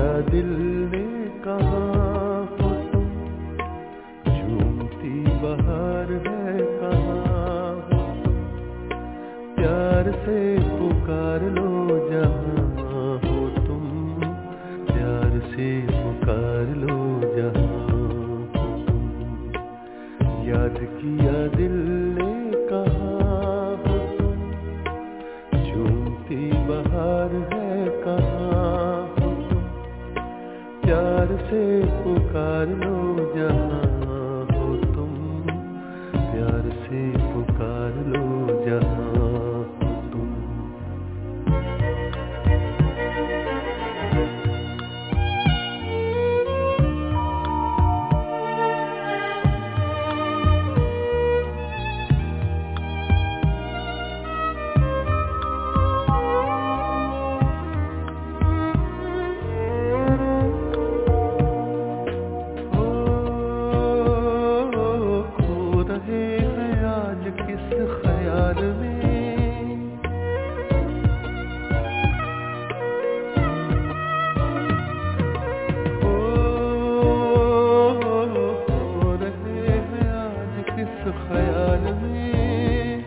किया दिल ने कहा हो तुम, झूमती बहार है कहाँ हो तुम, प्यार से पुकार लो जहाँ हो तुम, प्यार से पुकार लो जहाँ हो तुम, याद किया दिल ने कहा हो तुम, झूमती बहार है कहाँ हो तुम, प्यार से पुकार लो जहाँ हो तुम, प्यार से पुकार लो जहाँ हो तुम। किस ख्याल में हो रहे हैं आज किस ख्याल में,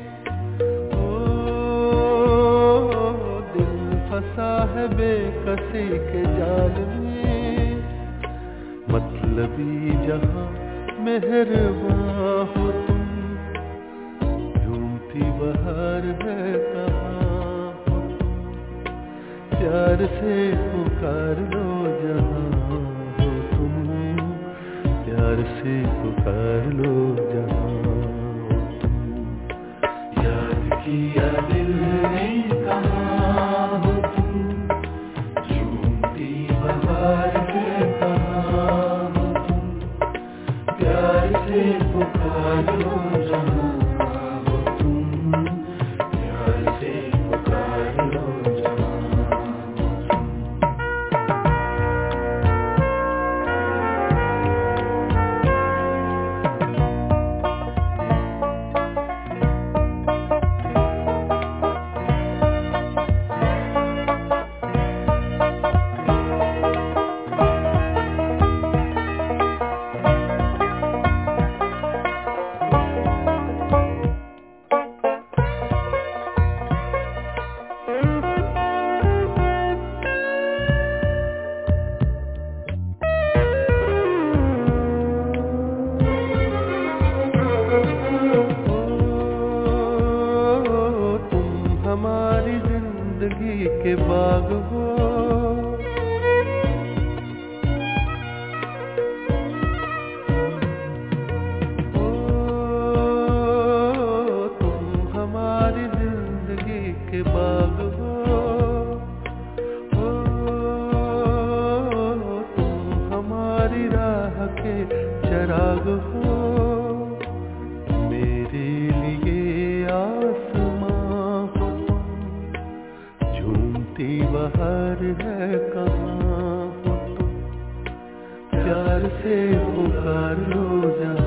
दिल फंसा है बेकसी के जाल में, मतलबी जहां मेहरबां हो तुम, बहार है कहाँ हो तुम, प्यार से पुकार लो जहाँ हो तुम, प्यार से पुकार लो जहाँ हो तुम, याद किया दिल ने कहाँ हो तुम, झूमती बहार है कहाँ हो तुम, प्यार से पुकार लो जहाँ। हमारी जिंदगी के बाग हो, तुम हमारी जिंदगी के बाग हो, तुम हमारी राह के चराग हो, मेरे लिए आसमां बहार है कहाँ हो तुम, प्यार से पुकार लो जहाँ